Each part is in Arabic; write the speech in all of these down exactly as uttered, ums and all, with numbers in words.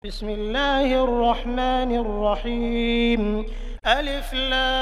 بسم الله الرحمن الرحيم ألف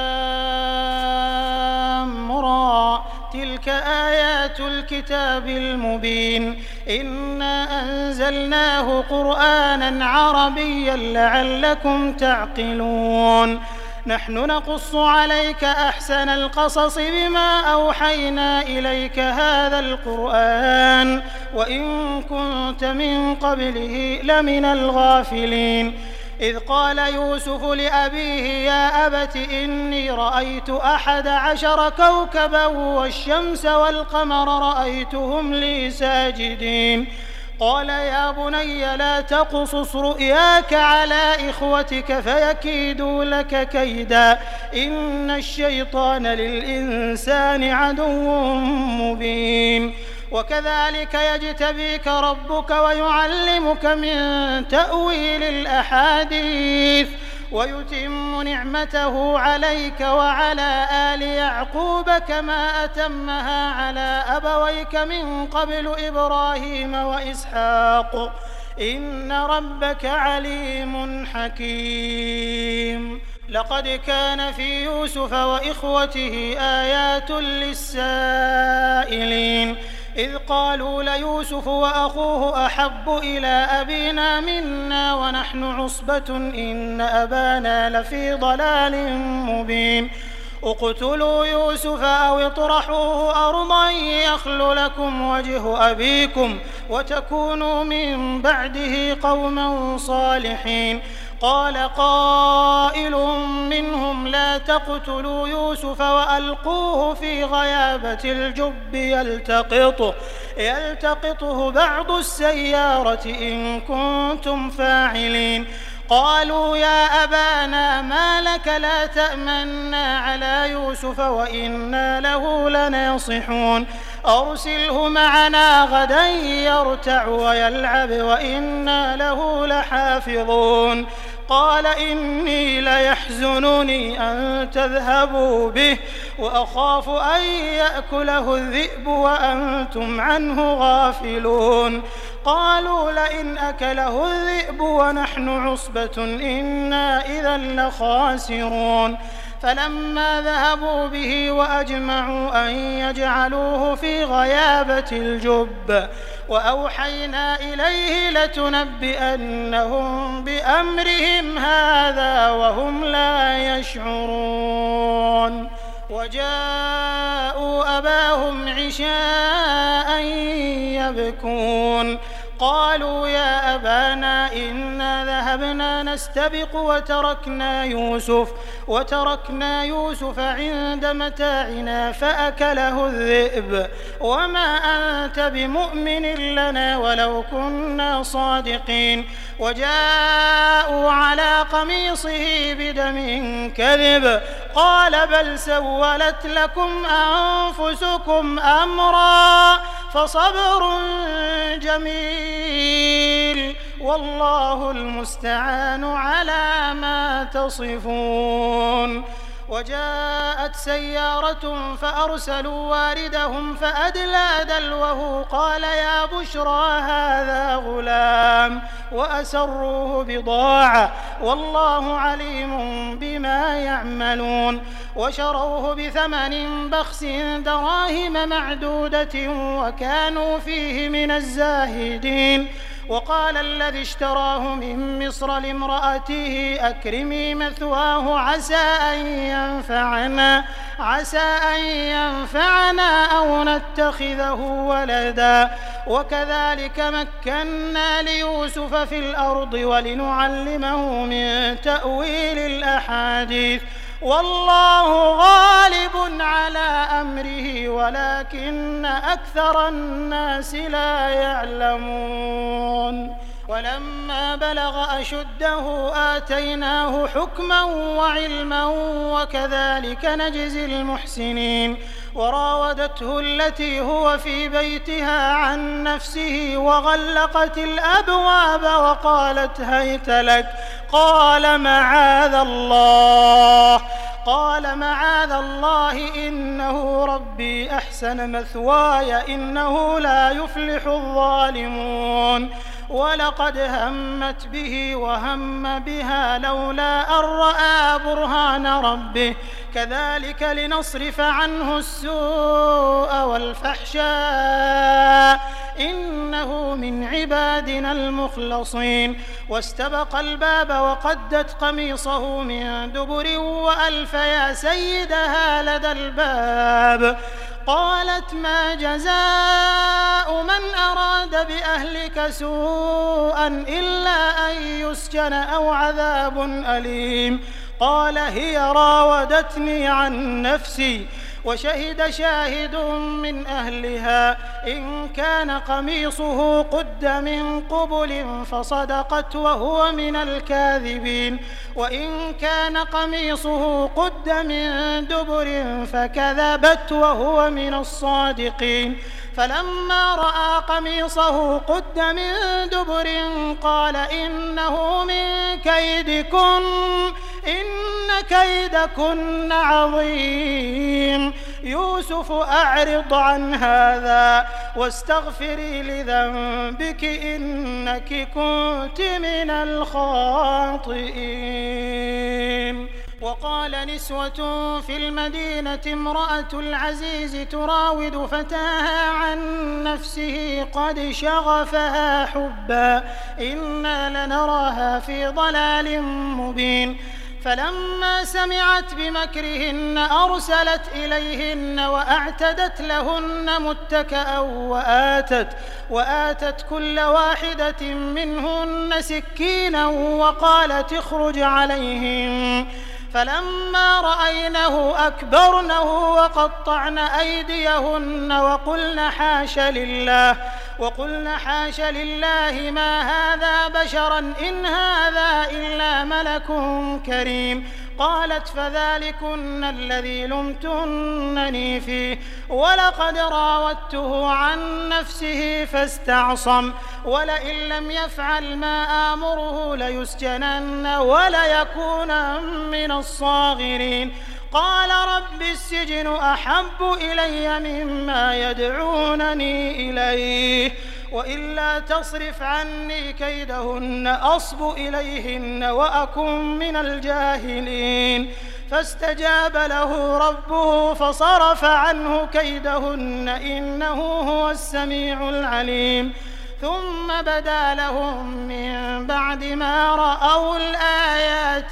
لام را تلك آيات الكتاب المبين إنا أنزلناه قرآنا عربيا لعلكم تعقلون نحن نقص عليك أحسن القصص بما أوحينا إليك هذا القرآن وإن كنت من قبله لمن الغافلين إذ قال يوسف لأبيه يا أبت إني رأيت أحد عشر كوكبا والشمس والقمر رأيتهم لي ساجدين قال يا بني لا تقصص رؤياك على إخوتك فيكيدوا لك كيدا إن الشيطان للإنسان عدو مبين وكذلك يجتبيك ربك ويعلمك من تأويل الأحاديث ويتم نعمته عليك وعلى آل يعقوب كما أتمها على أبويك من قبل إبراهيم وإسحاق إن ربك عليم حكيم لقد كان في يوسف وإخوته آيات للسائلين إذ قالوا ليوسف وأخوه أحب إلى أبينا منا ونحن عصبة إن أبانا لفي ضلال مبين اقتلوا يوسف أو اطرحوه أرضا يخل لكم وجه أبيكم وتكونوا من بعده قوما صالحين قال قائل منهم لا تقتلوا يوسف وألقوه في غيابة الجب يلتقطه, يلتقطه بعض السيارة إن كنتم فاعلين قالوا يا أبانا ما لك لا تأمنا على يوسف وإنا له لناصحون أرسله معنا غدا يرتع ويلعب وإنا له لحافظون قال إني ليحزنني أن تذهبوا به وأخاف أن يأكله الذئب وأنتم عنه غافلون قالوا لئن أكله الذئب ونحن عصبة إنا إذا لخاسرون فلما ذهبوا به وأجمعوا أن يجعلوه في غيابة الجب وأوحينا إليه لتنبئنهم بأمرهم هذا وهم لا يشعرون وجاءوا أباهم عشاء يبكون قالوا يا أبانا إنا ذهبنا نستبق وتركنا يوسف وتركنا يوسف عند متاعنا فأكله الذئب وما أنت بمؤمن لنا ولو كنا صادقين وجاءوا على قميصه بدم كذب قال بل سولت لكم أنفسكم أمرا فصبر جميل والله المستعان على ما تصفون وجاءت سيارة فأرسلوا واردهم فأدلى دلوه قال يا بشرى هذا غلام وأسروه بضاعة والله عليم بما يعملون وشروه بثمن بخس دراهم معدودة وكانوا فيه من الزاهدين وقال الذي اشتراه من مصر لامرأته أكرمي مثواه عسى أن ينفعنا عسى أن ينفعنا أو نتخذه ولدا وكذلك مكنا ليوسف في الأرض ولنعلمه من تأويل الأحاديث والله غالب على أمره ولكن أكثر الناس لا يعلمون ولما بلغ أشده آتيناه حكما وعلما وكذلك نجزي المحسنين وراودته التي هو في بيتها عن نفسه وغلقت الأبواب وقالت هيت لك قال معاذ الله قال معاذ الله إنه ربي أحسن مثواي إنه لا يفلح الظالمون ولقد همت به وهم بها لولا أن رأى برهان ربه كذلك لنصرف عنه السوء والفحشاء إنه من عبادنا المخلصين. واستبق الباب وقدت قميصه من دبر وألف يا سيدها لدى الباب. قالت ما جزاء من أراد بأهلك سوءا إلا أن يسجن أو عذاب أليم. قال هي راودتني عن نفسي. وشهد شاهد من أهلها إن كان قميصه قد من قبل فصدقت وهو من الكاذبين وإن كان قميصه قد من دبر فكذبت وهو من الصادقين. فلما رأى قميصه قد من دبر قال إنه من كيدكن إن كيدكن عظيم. يوسف أعرض عن هذا واستغفري لذنبك إنك كنت من الخاطئين. وقال نسوة في المدينة امرأة العزيز تراود فتاها عن نفسه قد شغفها حبا إنا لنراها في ضلال مبين. فلما سمعت بمكرهن أرسلت إليهن وأعتدت لهن متكأ وآتت, وآتت كل واحدة منهن سكينا وقالت اخرج عليهم. فلما رأينه أكبرنه وقطعن أيديهن وقلن حاش لله وقلن حاش لله ما هذا بشرا إن هذا إلا ملك كريم. قالت فذلكن الذي لمتنني فيه ولقد راودته عن نفسه فاستعصم ولئن لم يفعل ما آمره ليسجنن وليكونن من الصاغرين. قال رب السجن أحب إلي مما يدعونني إليه وإلا تصرف عني كيدهن أصب إليهن وأكن من الجاهلين. فاستجاب له ربه فصرف عنه كيدهن إنه هو السميع العليم. ثم بدا لهم من بعد ما رأوا الآيات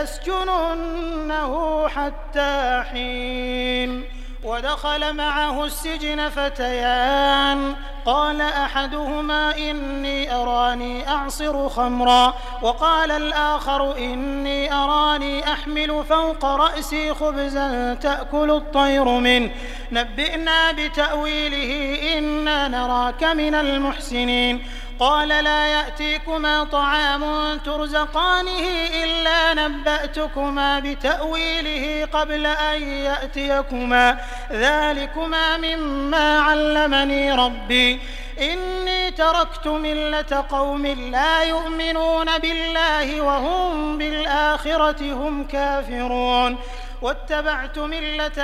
ليسجننه حتى حين. ودخل معه السجن فتيان قال أحدهما إني أراني أعصر خمرا وقال الآخر إني أراني أحمل فوق رأسي خبزا تأكل الطير منه نبئنا بتأويله إنا نراك من المحسنين. قال لا يأتيكما طعام ترزقانه إلا نبأتكما بتأويله قبل أن يأتيكما ذلكما مما علمني ربي إني تركت ملة قوم لا يؤمنون بالله وهم بالآخرة هم كافرون واتبعت ملة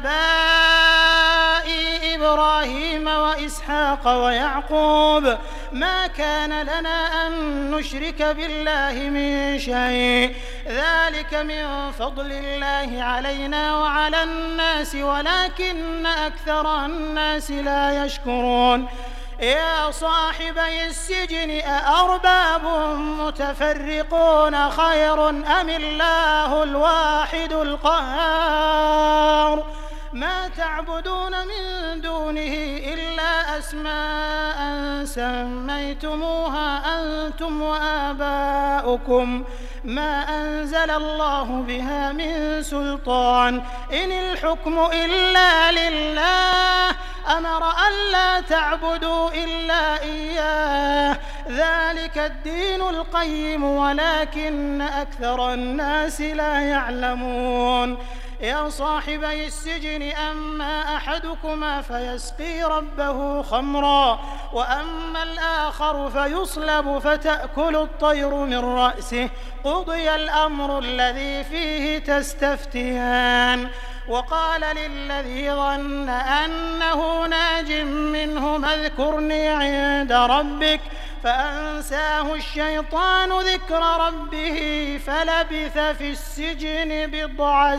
آبائي إبراهيم وإسحاق ويعقوب ما كان لنا أن نشرك بالله من شيء ذلك من فضل الله علينا وعلى الناس ولكن أكثر الناس لا يشكرون. يا صاحبي السجن أأرباب متفرقون خير أم الله الواحد القهار ما تعبدون من دونه إلا أسماء سميتموها أنتم وآباؤكم ما أنزل الله بها من سلطان إن الحكم إلا لله أمر ألا تعبدوا إلا إياه ذلك الدين القيم ولكن أكثر الناس لا يعلمون. يا صاحبي السجن أما أحدكما فيسقي ربه خمرا وأما الآخر فيصلب فتأكل الطير من رأسه قضي الأمر الذي فيه تستفتيان. وقال للذي ظن أنه ناج منهما اذكرني عند ربك فأنساه الشيطان ذكر ربه فلبث في السجن بضع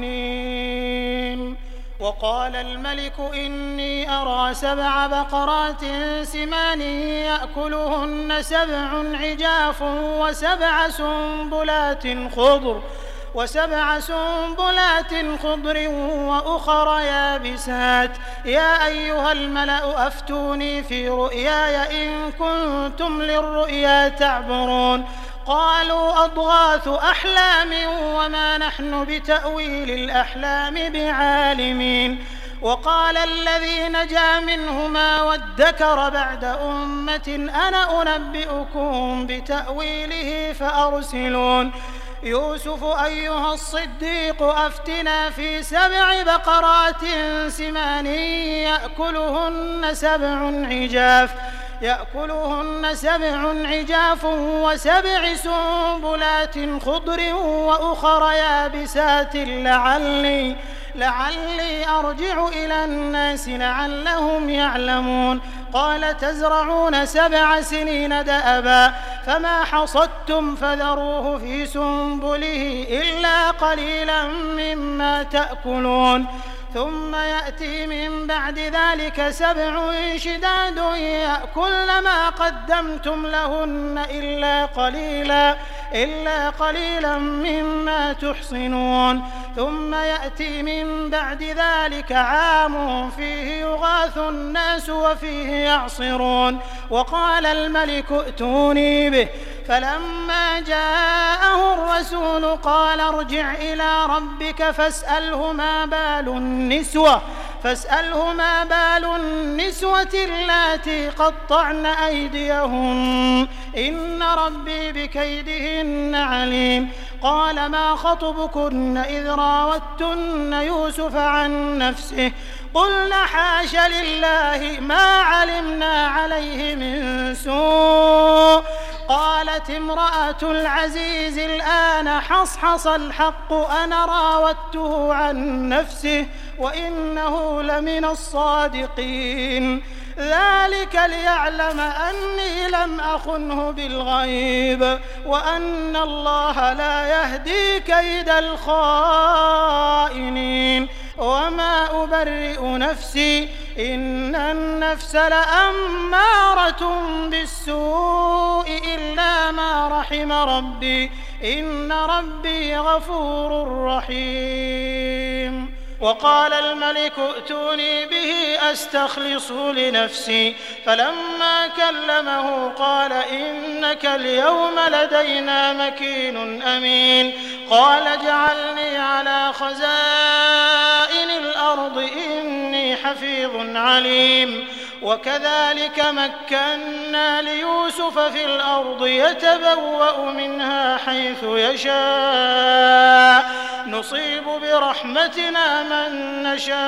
سنين. وقال الملك إني أرى سبع بقرات سمان يأكلهن سبع عجاف وسبع سنبلات خضر وسبع سنبلات خضر وأخر يابسات يا أيها الملأ أفتوني في رؤياي إن كنتم للرؤيا تعبرون. قالوا أضغاث أحلام وما نحن بتأويل الأحلام بعالمين. وقال الذي نجا منهما وادكر بعد أمة أنا أنبئكم بتأويله فأرسلون. يوسف أيها الصديق أفتنا في سبع بقرات سمان يأكلهن سبع عجاف يأكلهن سبع عجاف وسبع سنبلات خضر وأخر يابسات لعلي لعلي أرجع إلى الناس لعلهم يعلمون. قال تزرعون سبع سنين دأبا فما حصدتم فذروه في سنبله إلا قليلا مما تأكلون. ثم يأتي من بعد ذلك سبع شداد يأكلن ما قدمتم لهن إلا قليلا إلا قليلا مما تحصنون. ثم يأتي من بعد ذلك عام فيه يغاث الناس وفيه يعصرون. وقال الملك ائتوني به فلما جاءه الرسول قال ارجع إلى ربك فاسأله ما بال النسوة فاسأله ما بال النسوة اللاتي قطعن أيديهن إن ربي بكيدهن عليم. قال ما خطبكن إذ راوتن يوسف عن نفسه قلنا حاش لله ما علمنا عليه من سوء. قالت امرأة العزيز الآن حصحص الحق أنا راودته عن نفسه وإنه لمن الصادقين. ذلك ليعلم أني لم أخنه بالغيب وأن الله لا يهدي كيد الخائنين. وما أبرئ نفسي إن النفس لأمارة بالسوء إلا ما رحم ربي إن ربي غفور رحيم. وقال الملك ائتوني به أستخلصه لنفسي فلما كلمه قال إنك اليوم لدينا مكين أمين. قال اجعلني على خزائن الأرض إني حفيظ عليم. وكذلك مكنا ليوسف في الأرض يتبوأ منها حيث يشاء نصيب برحمتنا من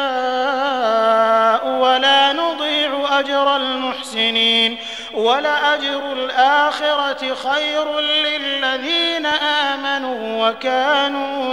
نشاء ولا نضيع أجر المحسنين ولأجر الآخرة خير للذين آمنوا وكانوا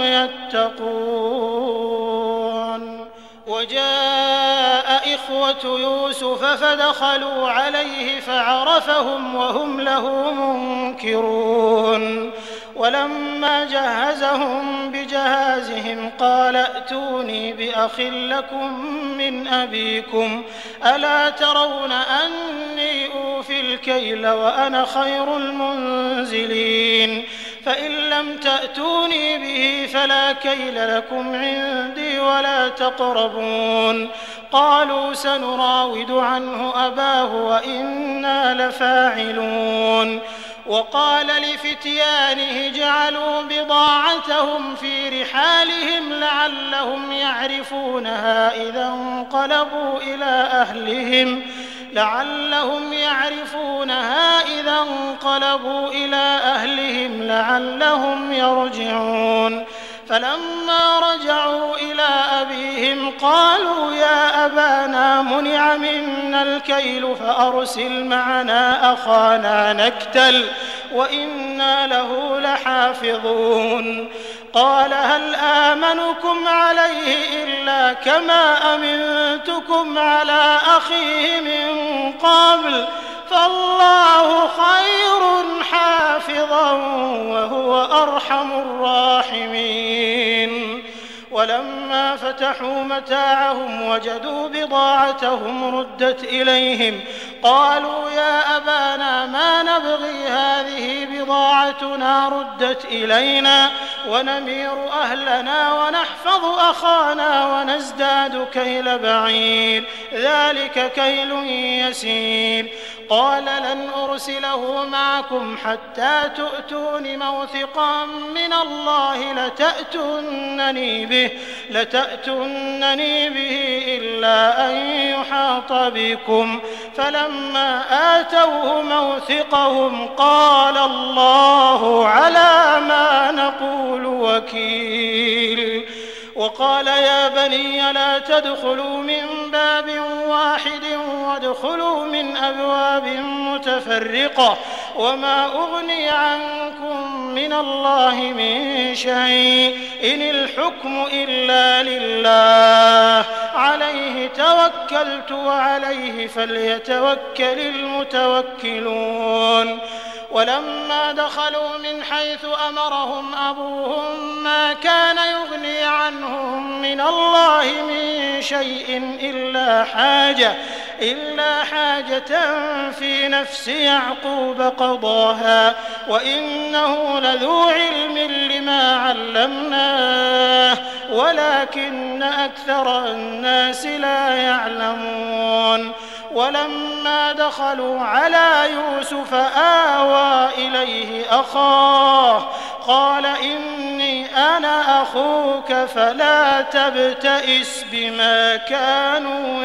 يتقون. وجاء إخوة يوسف فدخلوا عليه فعرفهم وهم له منكرون. ولما جهزهم بجهازهم قال ائتوني بأخ لكم من أبيكم ألا ترون أني أوفي الكيل وأنا خير المنزلين. فإن لم تأتوني به فلا كيل لكم عندي ولا تقربون. قالوا سنراود عنه أباه وإنا لفاعلون. وقال لفتيانه جعلوا بضاعتهم في رحالهم لعلهم يعرفونها إذا انقلبوا إلى أهلهم لعلهم يعرفونها إذا انقلبوا إلى أهلهم لعلهم يرجعون. فلما رجعوا إلى أبيهم قالوا يا أبانا منع منا الكيل فأرسل معنا أخانا نكتل وإنا له لحافظون. قال هل آمنكم عليه إلا كما أمنتكم على أخيه من قبل فالله خير حافظا وهو أرحم الراحمين. ولما فتحوا متاعهم وجدوا بضاعتهم ردت إليهم قالوا يا أبانا ما نبغي هذه بضاعتنا ردت إلينا ونمير أهلنا ونحفظ أخانا ونزداد كيل بعير ذلك كيل يسير. قال لن أرسله معكم حتى تؤتون موثقا من الله لتأتونني به, لتأتونني به إلا أن يحاط بكم. فلما آتوه موثقهم قال الله على ما نقول وكيل. وقال يا بني لا تدخلوا من باب واحد وادخلوا من أبواب متفرقة وما أغني عنكم من الله من شيء إن الحكم إلا لله عليه توكلت وعليه فليتوكل المتوكلون. ولما دخلوا من حيث أمرهم أبوهم ما كان يغني عنهم من الله من شيء إلا حاجة إلا حاجة في نفس يعقوب قضاها وإنه لذو علم لما علمناه ولكن أكثر الناس لا يعلمون. ولما دخلوا على يوسف آوى إليه أخاه قال إني أنا أخوك فلا تبتئس بما كانوا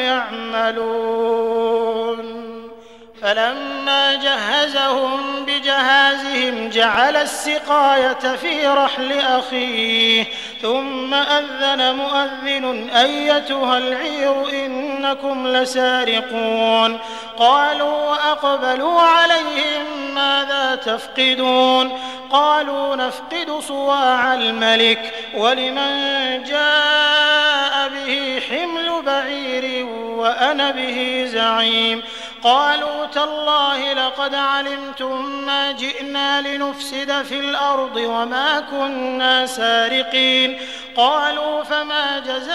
يعملون. فلما جهزهم بجهازهم جعل السقاية في رحل أخيه ثم أذن مؤذن أيتها العير إنكم لسارقون. قالوا وأقبلوا عليهم ماذا تفقدون قالوا نفقد صواع الملك ولمن جاء به حمل بعير وأنا به زعيم. قالوا تالله لقد علمتم ما جئنا لنفسد في الأرض وما كنا سارقين. قالوا فما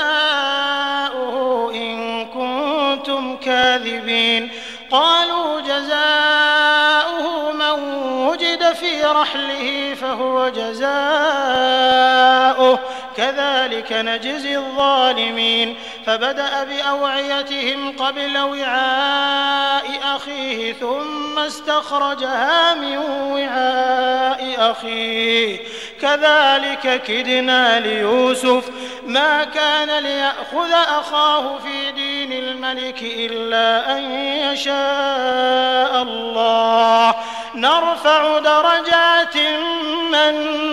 جزاؤه إن كنتم كاذبين. قالوا جزاؤه من وجد في رحله فهو جزاؤه كذلك نجزي الظالمين. فبدأ بأوعيتهم قبل وعاء أخيه ثم استخرجها من وعاء أخيه كذلك كدنا ليوسف ما كان ليأخذ أخاه في دين الملك إلا أن يشاء الله نرفع درجات من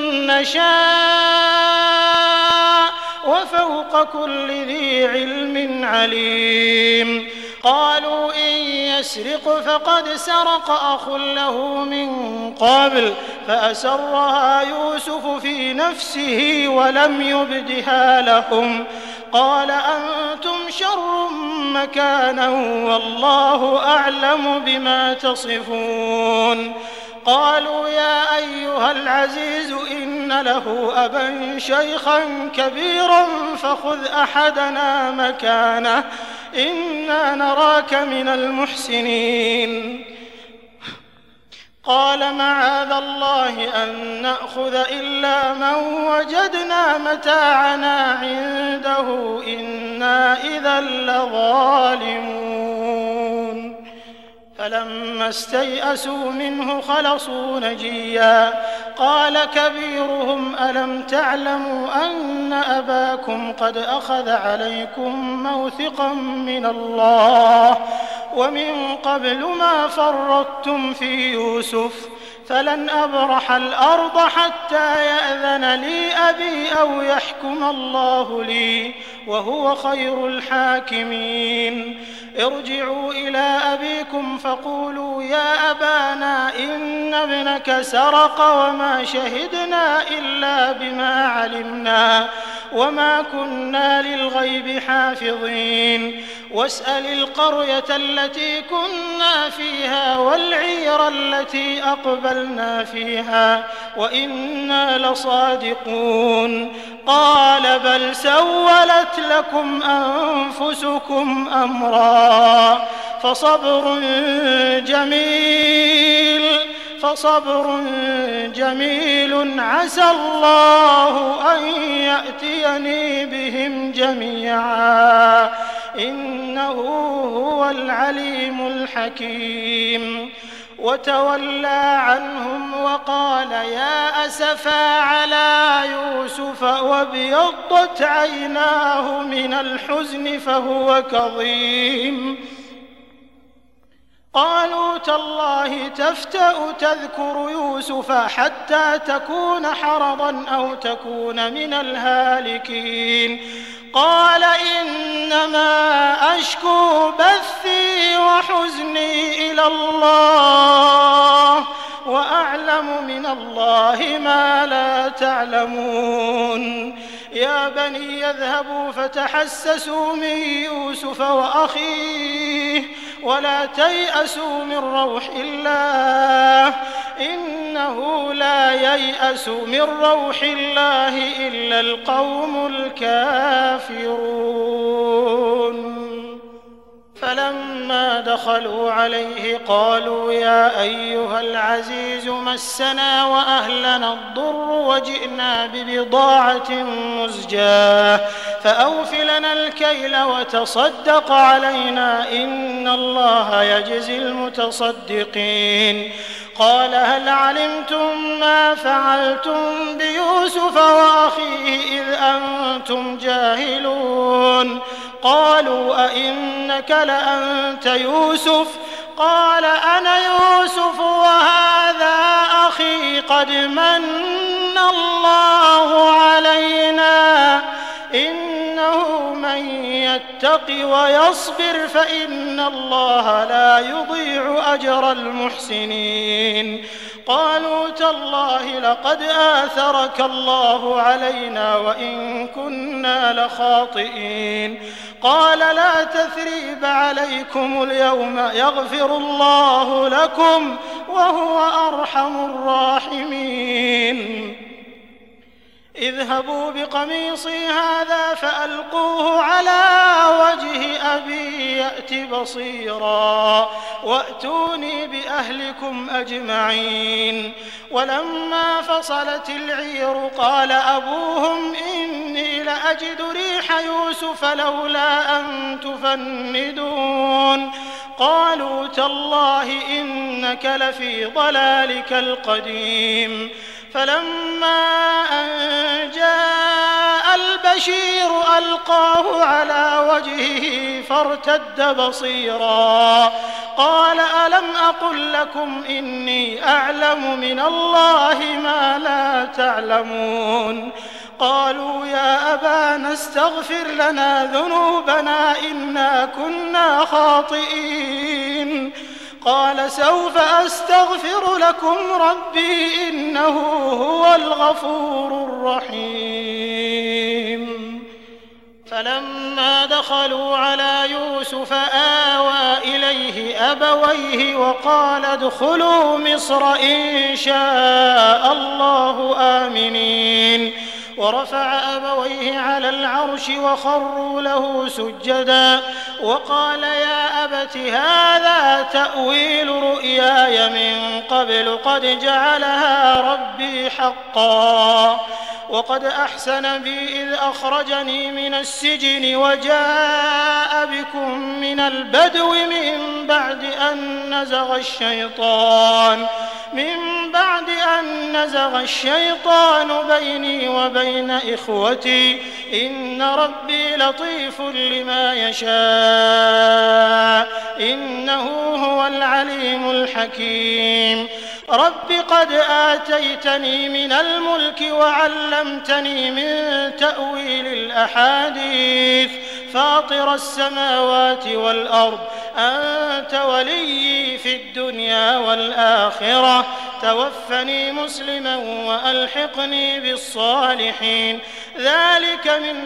نشاء وفوق كل ذي علم عليم. قالوا إن يسرق فقد سرق أخ له من قبل فأسرها يوسف في نفسه ولم يبدها لهم. قال أنتم شر مكانا والله أعلم بما تصفون. قالوا يا أيها العزيز إن له أبا شيخا كبيرا فخذ أحدنا مكانه إنا نراك من المحسنين. قال معاذ الله أن نأخذ إلا من وجدنا متاعنا عنده إنا إذا لظالمون. فلما استيئسوا منه خلصوا نجيا. قال كبيرهم ألم تعلموا أن أباكم قد أخذ عليكم موثقا من الله ومن قبل ما فرطتم في يوسف فلن أبرح الأرض حتى يأذن لي أبي أو يحكم الله لي وهو خير الحاكمين. ارجعوا إلى أبيكم فقولوا يا أبانا إن ابنك سرق وما شهدنا إلا بما علمنا وما كنا للغيب حافظين. واسأل القرية التي كنا فيها والعير التي أقبلنا فيها وإنا لصادقون قال بل سولت لكم أنفسكم أمرا فصبر جميل فصبر جميل عسى الله أن يأتيني بهم جميعا إنه هو العليم الحكيم وتولى عنهم وقال يا أسفا على يوسف وابيضت عيناه من الحزن فهو كظيم قالوا تالله تفتأ تذكر يوسف حتى تكون حرضا أو تكون من الهالكين قال إنما أشكو بثي وحزني إلى الله وأعلم من الله ما لا تعلمون يا بني يذهبوا فتحسسوا من يوسف وأخيه ولا تيأسوا من روح الله إنه لا ييأس من روح الله إلا القوم الكافرون فلما دخلوا عليه قالوا يا أيها العزيز مسنا وأهلنا الضر وجئنا ببضاعة مزجاة فأوف لنا الكيل وتصدق علينا إن الله يجزي المتصدقين قال هل علمتم ما فعلتم بيوسف وأخيه إذ أنتم جاهلون قالوا أئنك لأنت يوسف قال أنا يوسف وهذا أخي قد من الله علينا إنه من يتق ويصبر فإن الله لا يضيع أجر المحسنين قالوا تالله لقد آثرك الله علينا وإن كنا لخاطئين قال لا تثريب عليكم اليوم يغفر الله لكم وهو أرحم الراحمين اذهبوا بقميصي هذا فألقوه على وجه أبي يأت بصيرا وأتوني بأهلكم أجمعين ولما فصلت العير قال أبوهم إني لأجد ريح يوسف لولا أن تفندون قالوا تالله إنك لفي ضلالك القديم فلما أن جاء البشير ألقاه على وجهه فارتد بصيرا قال ألم أقل لكم إني أعلم من الله ما لا تعلمون قالوا يا أبانا استغفر لنا ذنوبنا إنا كنا خاطئين قال سوف أستغفر لكم ربي إنه هو الغفور الرحيم فلما دخلوا على يوسف آوى إليه أبويه وقال ادخلوا مصر إن شاء الله آمنين ورفع أبويه على العرش وخروا له سجدا وقال يا أبت هذا تأويل رؤياي من قبل قد جعلها ربي حقا وقد أحسن بي إذ أخرجني من السجن وجاء بكم من البدو من بعد أن نزغ الشيطان من بعد أن نزغ الشيطان بيني وبين إخوتي إن ربي لطيف لما يشاء إنه هو العليم الحكيم رب قد آتيتني من الملك وعلمتني من تأويل الأحاديث فاطر السماوات والأرض أنت وليي في الدنيا والآخرة توفني مسلما وألحقني بالصالحين ذلك من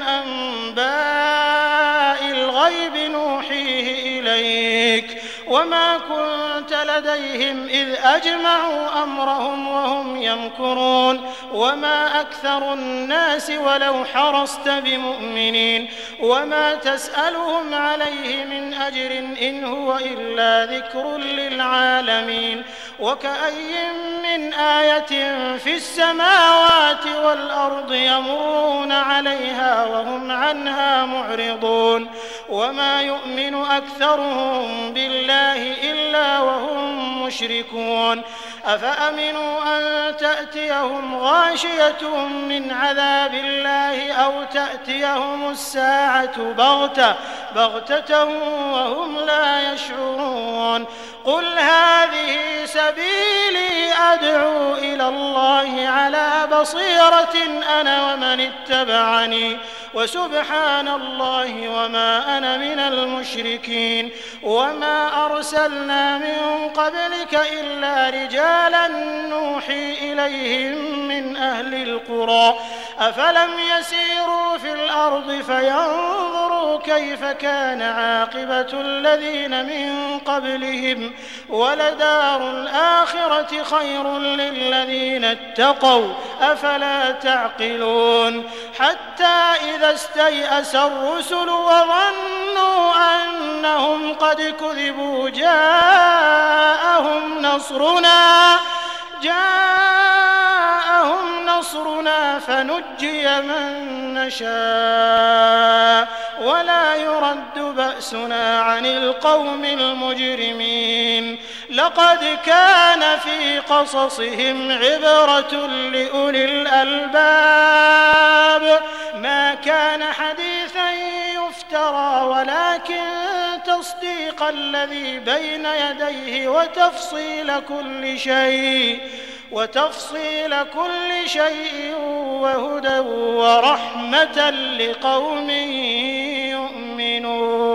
أنباء الغيب نوحيه إليك وما كنت لديهم إذ أجمعوا أمرهم وهم يمكرون وما أكثر الناس ولو حرصت بمؤمنين وما تسألهم عليه من أجر إن هو إلا ذكر للعالمين وكأي من آية في السماوات والأرض يمرون عليها وهم عنها معرضون وما يؤمن أكثرهم بالله إلا وهم مشركون أفأمنوا أن تأتيهم غاشية من عذاب الله أو تأتيهم الساعة بغتة بغتة وهم لا يشعرون قل هذه سبيلي أدعو إلى الله على بصيرة أنا ومن اتبعني وسبحان الله وما أنا من المشركين وما أرسلنا من قبلك إلا رجالا نوحي إليهم من أهل القرى أفلم يسيروا في الأرض فينظروا كيف كان عاقبة الذين من قبلهم ولدار الآخرة خير للذين اتقوا أفلا تعقلون حتى إذا استيأس الرسل وظنوا أنهم قد كذبوا جاءهم نصرنا جاءهم نصرنا فنجي من نشاء ولا يرد بأسنا عن القوم المجرمين لقد كان في قصصهم عبرة لأولي الألباب ما كان حديثا يفترى ولكن تصديق الذي بين يديه وتفصيل كل شيء وتفصيل كل شيء وهدى ورحمة لقوم يؤمنون.